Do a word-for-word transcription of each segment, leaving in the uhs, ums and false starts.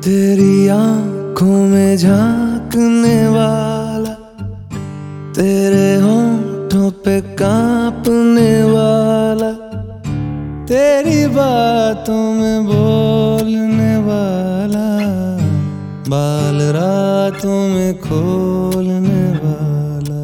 तेरी आंखों में झांकने वाला, तेरे होंठों पे कांपने वाला, तेरी बातों में बोलने वाला, बाल रातों में खोलने वाला।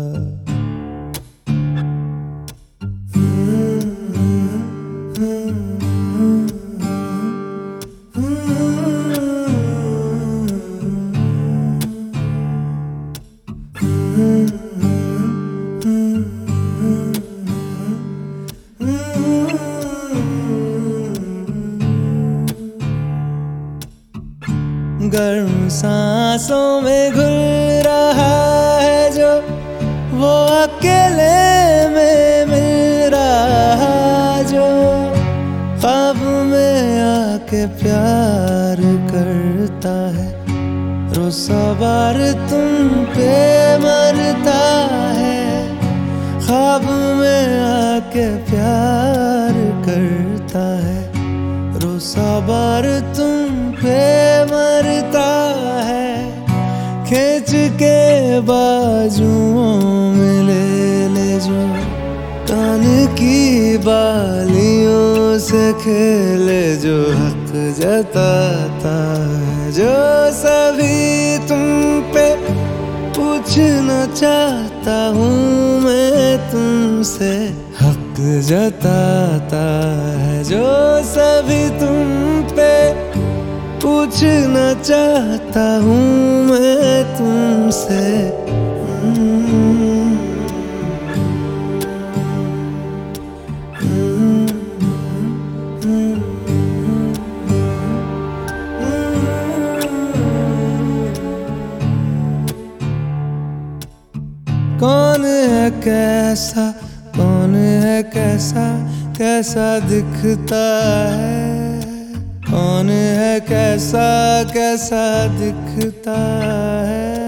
गर्म सांसों में घुल रहा है जो, वो अकेले में मिल रहा जो, ख्वाब में आके प्यार करता है, रोज सवार तुम पे मरता है। ख्वाब में आके प्यार करता है, रोज सवार तुम पे मरता है। खींच के बाजुओं में ले ले जो, कान की बालियों से खेले जो, हक जताता है जो सभी तुम पे। पूछना चाहता हूँ मैं तुमसे, हक जताता है जो सभी तुम पे। पूछना चाहता हूँ मैं तुमसे। कौन है कैसा, कौन है कैसा, कैसा दिखता है। कौन है कैसा, कैसा दिखता है।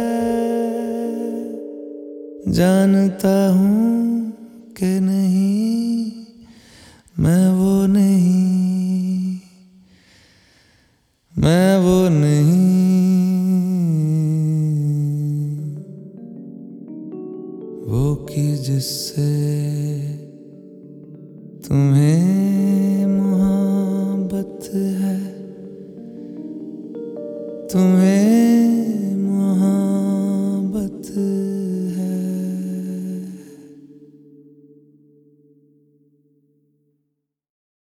जानता हूँ कि नहीं, मैं वो नहीं, मैं वो नहीं, वो कि जिससे तुम्हें